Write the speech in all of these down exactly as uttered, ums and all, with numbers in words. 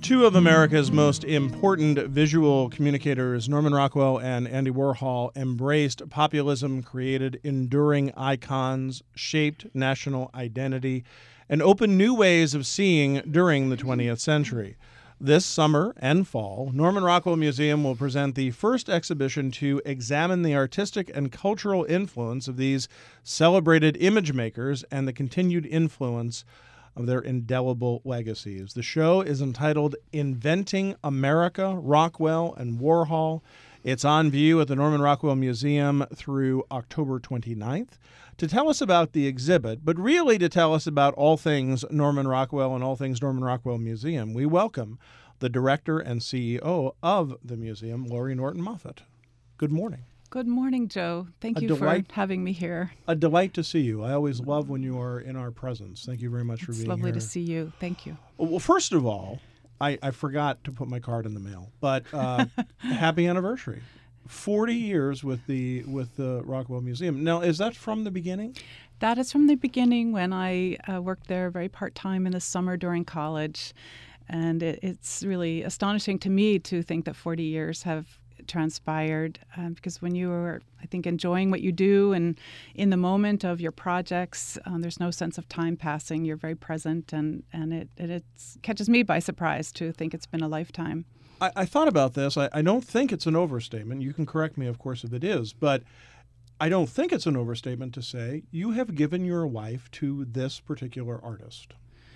Two of America's most important visual communicators, Norman Rockwell and Andy Warhol, embraced populism, created enduring icons, shaped national identity, and opened new ways of seeing during the twentieth century. This summer and fall, Norman Rockwell Museum will present the first exhibition to examine the artistic and cultural influence of these celebrated image makers and the continued influence of their indelible legacies. The show is entitled Inventing America, Rockwell and Warhol. It's on view at the Norman Rockwell Museum through October twenty-ninth. To tell us about the exhibit, but really to tell us about all things Norman Rockwell and all things Norman Rockwell Museum, we welcome the director and C E O of the museum, Lori Norton Moffat. Good morning. Good morning, Joe. Thank A you delight- for having me here. A delight to see you. I always love when you are in our presence. Thank you very much for It's being lovely here. to see you. Thank you. Well, first of all, I, I forgot to put my card in the mail, but uh, happy anniversary. forty years with the with the Rockwell Museum. Now, is that from the beginning? That is from the beginning when I uh, worked there very part-time in the summer during college. And it, it's really astonishing to me to think that forty years have transpired um, because when you are, I think, enjoying what you do and in the moment of your projects, um, there's no sense of time passing. You're very present, and, and it, it it's, catches me by surprise to think it's been a lifetime. I, I thought about this. I, I don't think it's an overstatement. You can correct me, of course, if it is, but I don't think it's an overstatement to say you have given your life to this particular artist.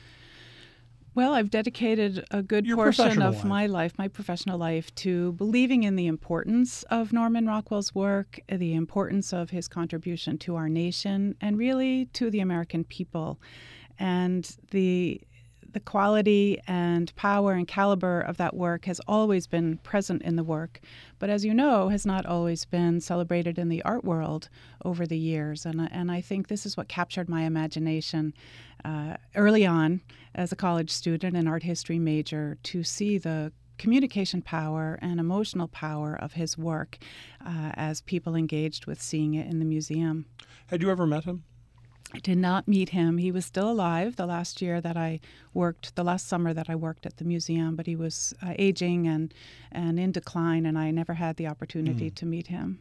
Well, I've dedicated a good Your portion professional of life. my life, my professional life, to believing in the importance of Norman Rockwell's work, the importance of his contribution to our nation, and really to the American people. And the the quality and power and caliber of that work has always been present in the work, but as you know, has not always been celebrated in the art world over the years. And, I- and I think this is what captured my imagination uh, early on as a college student and art history major, to see the communication power and emotional power of his work uh, as people engaged with seeing it in the museum. Had you ever met him? I did not meet him. He was still alive the last year that I worked, the last summer that I worked at the museum, but he was uh, aging and, and in decline, and I never had the opportunity Mm. to meet him.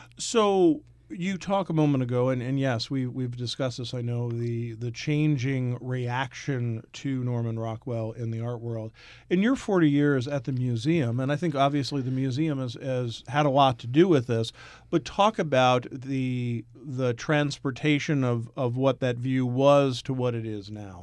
So you talk a moment ago, and, and yes, we, we've discussed this, I know, the, the changing reaction to Norman Rockwell in the art world. In your forty years at the museum, and I think obviously the museum has, has had a lot to do with this, but talk about the the transportation of, of what that view was to what it is now.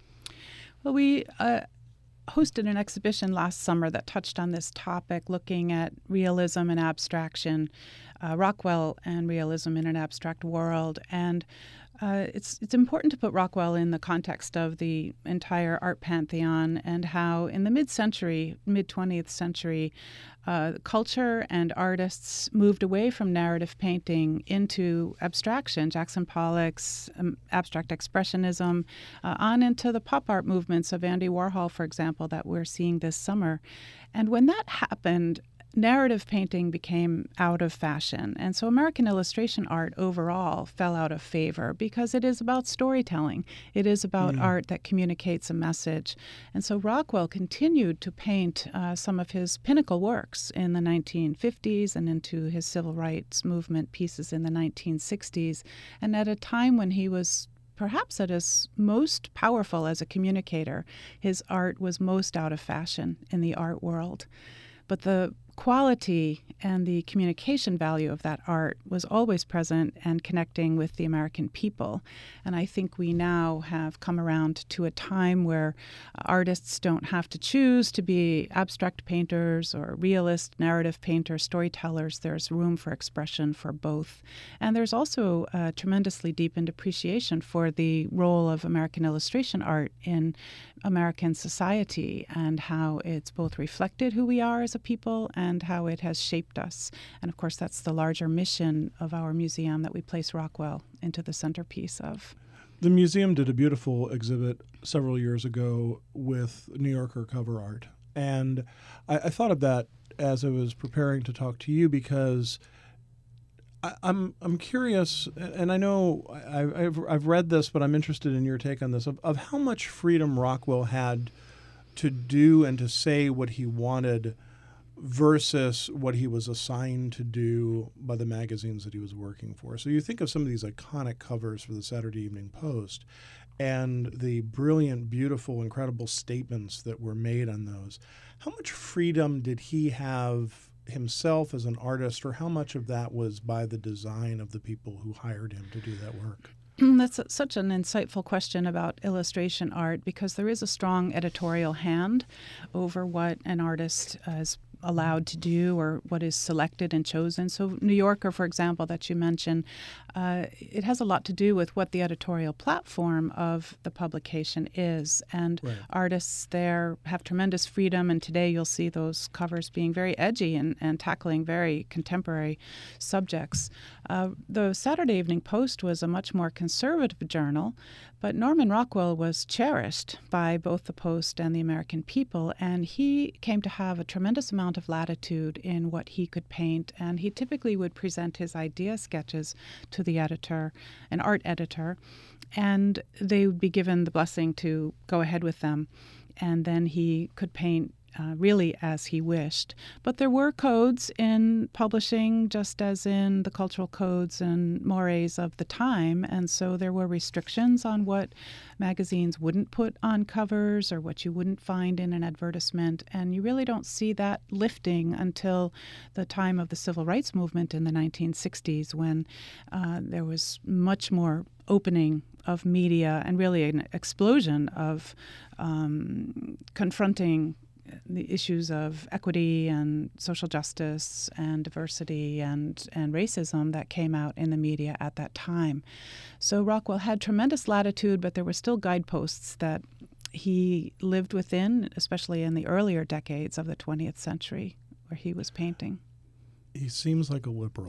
Well, we uh, hosted an exhibition last summer that touched on this topic, looking at realism and abstraction, uh, Rockwell and realism in an abstract world. And uh, it's it's important to put Rockwell in the context of the entire art pantheon, and how in the mid-century, mid-twentieth century, uh, culture and artists moved away from narrative painting into abstraction, Jackson Pollock's um, abstract expressionism, uh, on into the pop art movements of Andy Warhol, for example, that we're seeing this summer. And when that happened, narrative painting became out of fashion. And so American illustration art overall fell out of favor because it is about storytelling. It is about Mm. art that communicates a message. And so Rockwell continued to paint uh, some of his pinnacle works in the nineteen fifties and into his civil rights movement pieces in the nineteen sixties. And at a time when he was perhaps at his most powerful as a communicator, his art was most out of fashion in the art world. But the quality and the communication value of that art was always present and connecting with the American people. And I think we now have come around to a time where artists don't have to choose to be abstract painters or realist narrative painters, storytellers. There's room for expression for both. And there's also a tremendously deepened appreciation for the role of American illustration art in American society, and how it's both reflected who we are as a people and how it has shaped us. And of course, that's the larger mission of our museum that we place Rockwell into the centerpiece of. The museum did a beautiful exhibit several years ago with New Yorker cover art. And I, I thought of that as I was preparing to talk to you, because I, I'm I'm curious, and I know I, I've I've read this, but I'm interested in your take on this, of, of how much freedom Rockwell had to do and to say what he wanted versus what he was assigned to do by the magazines that he was working for. So you think of some of these iconic covers for the Saturday Evening Post and the brilliant, beautiful, incredible statements that were made on those. How much freedom did he have himself as an artist, or how much of that was by the design of the people who hired him to do that work? That's a, such an insightful question about illustration art, because there is a strong editorial hand over what an artist uh, is allowed to do or what is selected and chosen. So New Yorker, for example, that you mentioned, uh, it has a lot to do with what the editorial platform of the publication is. And right. artists there have tremendous freedom, and today you'll see those covers being very edgy and, and tackling very contemporary subjects. Uh, the Saturday Evening Post was a much more conservative journal, but Norman Rockwell was cherished by both the Post and the American people, and he came to have a tremendous amount of latitude in what he could paint, and he typically would present his idea sketches to the editor, an art editor, and they would be given the blessing to go ahead with them, and then he could paint Uh, really as he wished. But there were codes in publishing, just as in the cultural codes and mores of the time, and so there were restrictions on what magazines wouldn't put on covers or what you wouldn't find in an advertisement, and you really don't see that lifting until the time of the Civil Rights Movement in the nineteen sixties, when uh, there was much more opening of media and really an explosion of um, confronting the issues of equity and social justice and diversity and, and racism that came out in the media at that time. So Rockwell had tremendous latitude, but there were still guideposts that he lived within, especially in the earlier decades of the twentieth century where he was painting. He seems like a liberal.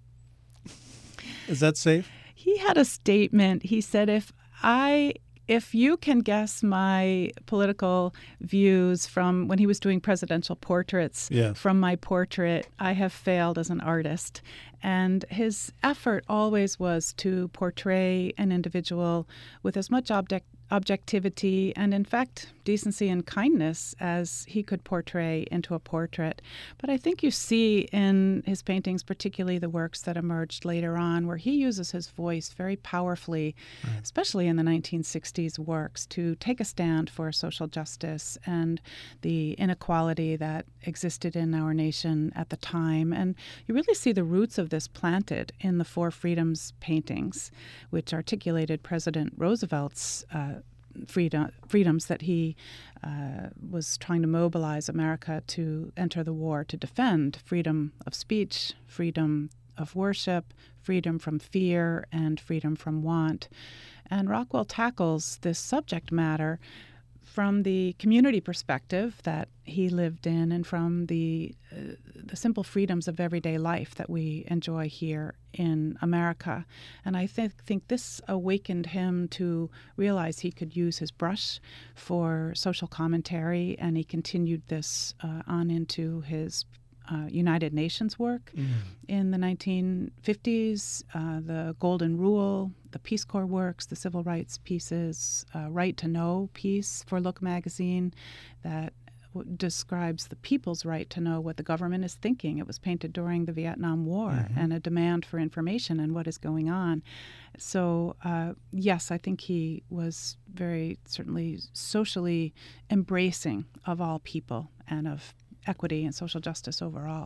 Is that safe? He had a statement. He said, if I... If you can guess my political views from when he was doing presidential portraits, yes. from my portrait, I have failed as an artist. And his effort always was to portray an individual with as much object objectivity and, in fact, decency and kindness as he could portray into a portrait. But I think you see in his paintings, particularly the works that emerged later on, where he uses his voice very powerfully, right. especially in the nineteen sixties works, to take a stand for social justice and the inequality that existed in our nation at the time. And you really see the roots of this planted in the Four Freedoms paintings, which articulated President Roosevelt's uh, Freedom, freedoms that he uh, was trying to mobilize America to enter the war to defend: freedom of speech, freedom of worship, freedom from fear, and freedom from want. And Rockwell tackles this subject matter from the community perspective that he lived in, and from the uh, the simple freedoms of everyday life that we enjoy here in America. And I th- think this awakened him to realize he could use his brush for social commentary, and he continued this uh, on into his Uh, United Nations work mm. in the nineteen fifties, uh, the Golden Rule, the Peace Corps works, the civil rights pieces, uh, Right to Know piece for Look magazine that w- describes the people's right to know what the government is thinking. It was painted during the Vietnam War mm-hmm. and a demand for information and what is going on. So, uh, yes, I think he was very certainly socially embracing of all people and of equity and social justice overall.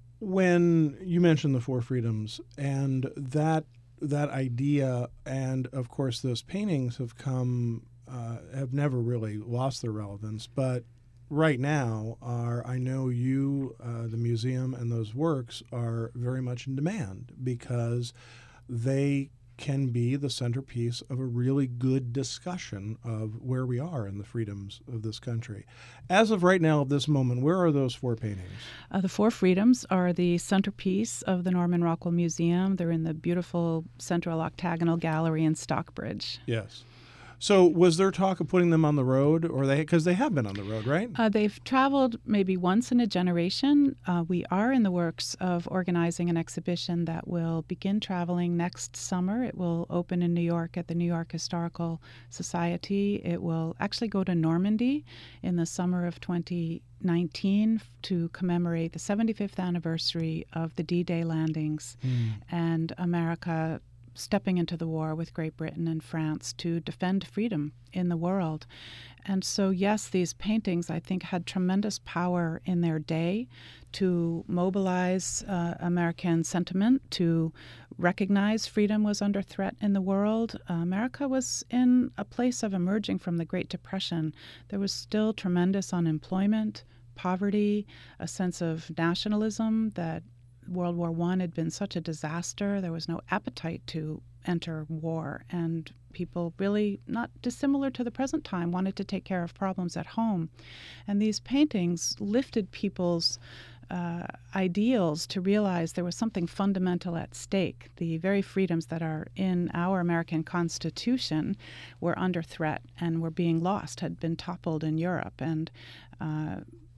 When you mentioned the Four Freedoms and that that idea, and of course those paintings have come, uh, have never really lost their relevance, but right now are, I know you, uh, the museum, and those works are very much in demand because they can be the centerpiece of a really good discussion of where we are in the freedoms of this country. As of right now, at this moment, where are those four paintings? Uh, the Four Freedoms are the centerpiece of the Norman Rockwell Museum. They're in the beautiful central octagonal gallery in Stockbridge. Yes. So was there talk of putting them on the road, or they because they have been on the road, right? Uh, they've traveled maybe once in a generation. Uh, we are in the works of organizing an exhibition that will begin traveling next summer. It will open in New York at the New York Historical Society. It will actually go to Normandy in the summer of twenty nineteen to commemorate the seventy-fifth anniversary of the D-Day landings Mm. and America stepping into the war with Great Britain and France to defend freedom in the world. And so, yes, these paintings, I think, had tremendous power in their day to mobilize uh, American sentiment, to recognize freedom was under threat in the world. Uh, America was in a place of emerging from the Great Depression. There was still tremendous unemployment, poverty, a sense of nationalism that World War One had been such a disaster. There was no appetite to enter war, and people really, not dissimilar to the present time, wanted to take care of problems at home. And these paintings lifted people's uh, ideals to realize there was something fundamental at stake. The very freedoms that are in our American Constitution were under threat and were being lost, had been toppled in Europe. And uh,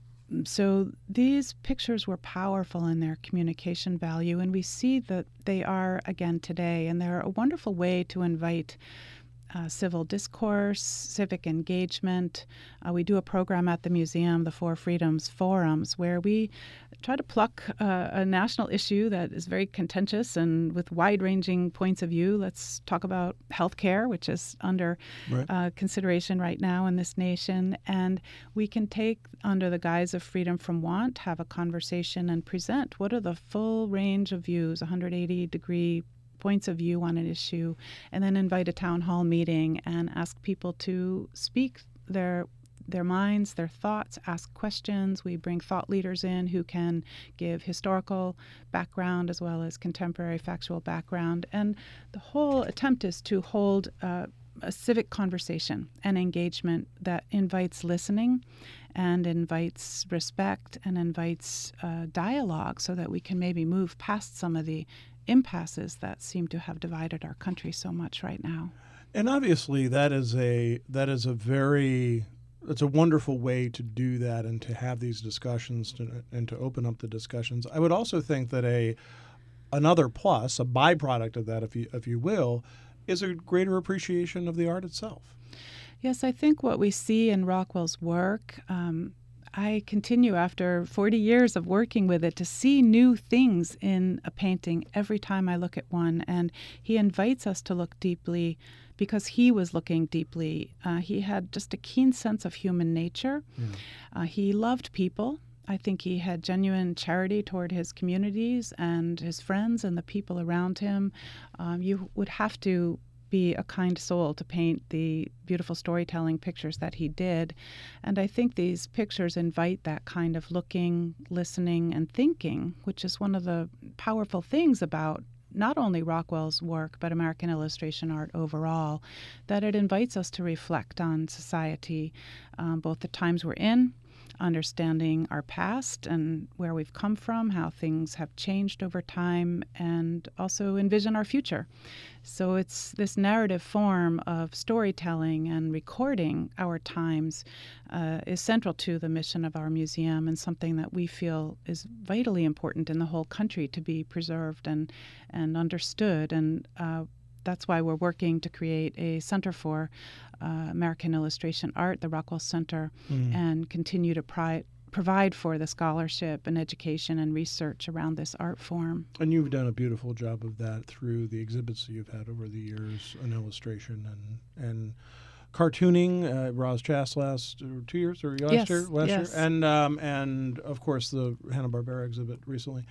So these pictures were powerful in their communication value, and we see that they are again today, and they're a wonderful way to invite uh, civil discourse, civic engagement. Uh, we do a program at the museum, the Four Freedoms Forums, where we try to pluck uh, a national issue that is very contentious and with wide-ranging points of view. Let's talk about healthcare, which is under Right. uh, consideration right now in this nation. And we can take, under the guise of freedom from want, have a conversation and present what are the full range of views, one hundred eighty degree points of view on an issue, and then invite a town hall meeting and ask people to speak their their minds, their thoughts, ask questions. We bring thought leaders in who can give historical background as well as contemporary factual background. And the whole attempt is to hold uh, a civic conversation and engagement that invites listening and invites respect and invites uh, dialogue so that we can maybe move past some of the impasses that seem to have divided our country so much right now. And obviously, that is a that is a very it's a wonderful way to do that and to have these discussions to, and to open up the discussions. I would also think that a another plus, a byproduct of that, if you if you will, is a greater appreciation of the art itself. Yes, I think what we see in Rockwell's work, um, I continue after forty years of working with it to see new things in a painting every time I look at one. And he invites us to look deeply because he was looking deeply. Uh, he had just a keen sense of human nature. Yeah. Uh, he loved people. I think he had genuine charity toward his communities and his friends and the people around him. Um, you would have to be a kind soul to paint the beautiful storytelling pictures that he did. And I think these pictures invite that kind of looking, listening, and thinking, which is one of the powerful things about not only Rockwell's work, but American illustration art overall, that it invites us to reflect on society, um, both the times we're in, understanding our past and where we've come from, how things have changed over time, and also envision our future. So it's this narrative form of storytelling and recording our times uh, is central to the mission of our museum and something that we feel is vitally important in the whole country to be preserved and, and understood. And uh, that's why we're working to create a Center for uh, American Illustration Art, the Rockwell Center, Mm. and continue to pri- provide for the scholarship and education and research around this art form. And you've done a beautiful job of that through the exhibits that you've had over the years on illustration and and cartooning. Uh, Roz Chast last uh, two years or last Yes, year, last yes. year, and um, and of course the Hanna-Barbera exhibit recently.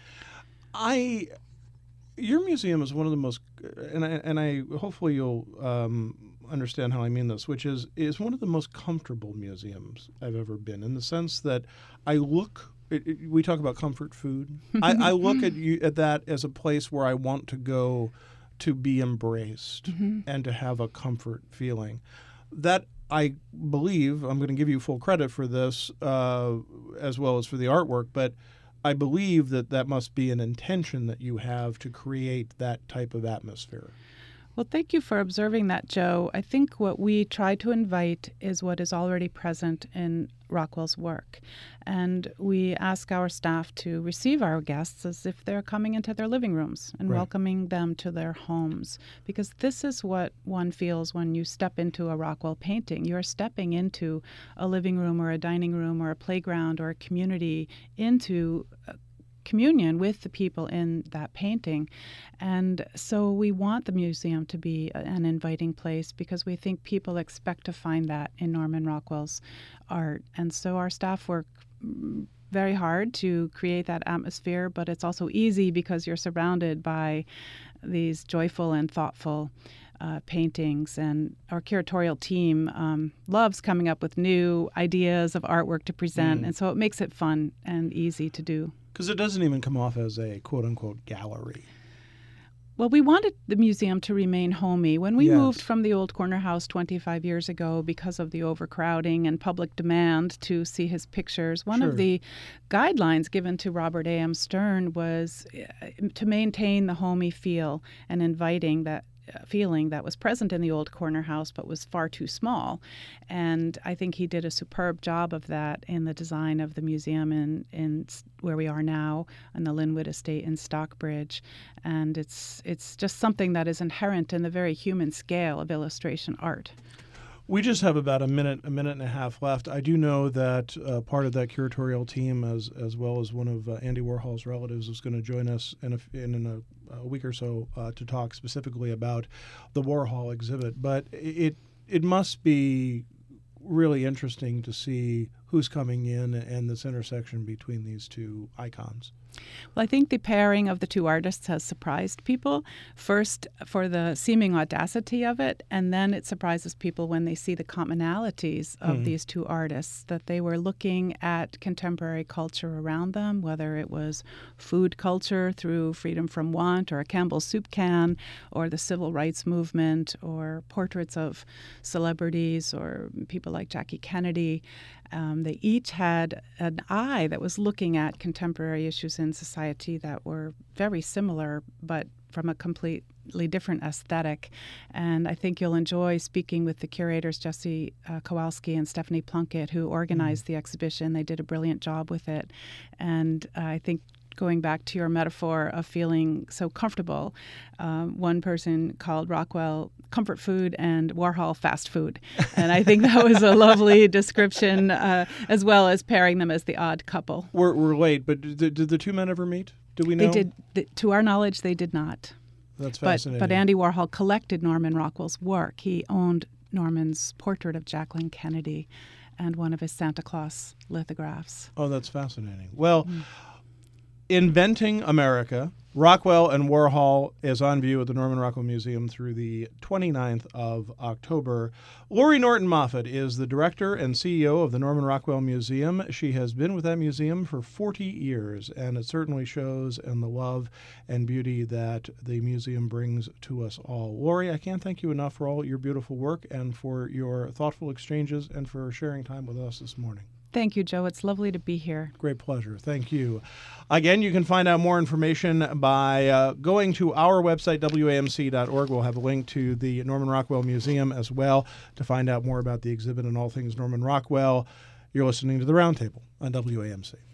I. Your museum is one of the most, and I, and I hopefully you'll um, understand how I mean this, which is is one of the most comfortable museums I've ever been, in the sense that I look. It, it, we talk about comfort food. I, I look at you at that as a place where I want to go to be embraced Mm-hmm. and to have a comfort feeling. That I believe, I'm going to give you full credit for this, uh, as well as for the artwork, but I believe that that must be an intention that you have to create that type of atmosphere. Well, thank you for observing that, Joe. I think what we try to invite is what is already present in Rockwell's work. And we ask our staff to receive our guests as if they're coming into their living rooms and Right. welcoming them to their homes. Because this is what one feels when you step into a Rockwell painting. You're stepping into a living room or a dining room or a playground or a community, into a communion with the people in that painting. And so we want the museum to be an inviting place because we think people expect to find that in Norman Rockwell's art. And so our staff work very hard to create that atmosphere, but it's also easy because you're surrounded by these joyful and thoughtful Uh, paintings, and our curatorial team um, loves coming up with new ideas of artwork to present, Mm. and so it makes it fun and easy to do. Because it doesn't even come off as a quote-unquote gallery. Well, we wanted the museum to remain homey. When we Yes. moved from the old corner house twenty-five years ago because of the overcrowding and public demand to see his pictures, one Sure. of the guidelines given to Robert A M. Stern was uh, to maintain the homey feel and inviting that uh, feeling that was present in the old corner house but was far too small. And I think he did a superb job of that in the design of the museum in, in s- where we are now on the Linwood Estate in Stockbridge. And it's it's just something that is inherent in the very human scale of illustration art. We just have about a minute, a minute and a half left. I do know that uh, part of that curatorial team, as as well as one of uh, Andy Warhol's relatives, is going to join us in a, in, in a, a week or so uh, to talk specifically about the Warhol exhibit. But it it must be really interesting to see who's coming in and this intersection between these two icons. Well, I think the pairing of the two artists has surprised people. First, for the seeming audacity of it, and then it surprises people when they see the commonalities of Hmm. these two artists, that they were looking at contemporary culture around them, whether it was food culture through Freedom from Want or a Campbell's soup can, or the civil rights movement, or portraits of celebrities or people like Jackie Kennedy. Um, they each had an eye that was looking at contemporary issues in society that were very similar, but from a completely different aesthetic. And I think you'll enjoy speaking with the curators, Jesse uh, Kowalski and Stephanie Plunkett, who organized the exhibition. They did a brilliant job with it. And uh, I think going back to your metaphor of feeling so comfortable, um, one person called Rockwell comfort food and Warhol fast food. And I think that was a lovely description, uh, as well as pairing them as the odd couple. We're, we're late, but did, did the two men ever meet? Do we know? They did, th- to our knowledge, they did not. That's But, fascinating. but Andy Warhol collected Norman Rockwell's work. He owned Norman's portrait of Jacqueline Kennedy and one of his Santa Claus lithographs. Oh, that's fascinating. Well, Inventing America, Rockwell and Warhol is on view at the Norman Rockwell Museum through the twenty-ninth of October. Lori Norton Moffat is the director and C E O of the Norman Rockwell Museum. She has been with that museum for forty years, and it certainly shows in the love and beauty that the museum brings to us all. Lori, I can't thank you enough for all your beautiful work and for your thoughtful exchanges and for sharing time with us this morning. Thank you, Joe. It's lovely to be here. Great pleasure. Thank you. Again, you can find out more information by uh, going to our website, W A M C dot org. We'll have a link to the Norman Rockwell Museum as well to find out more about the exhibit and all things Norman Rockwell. You're listening to The Roundtable on W A M C.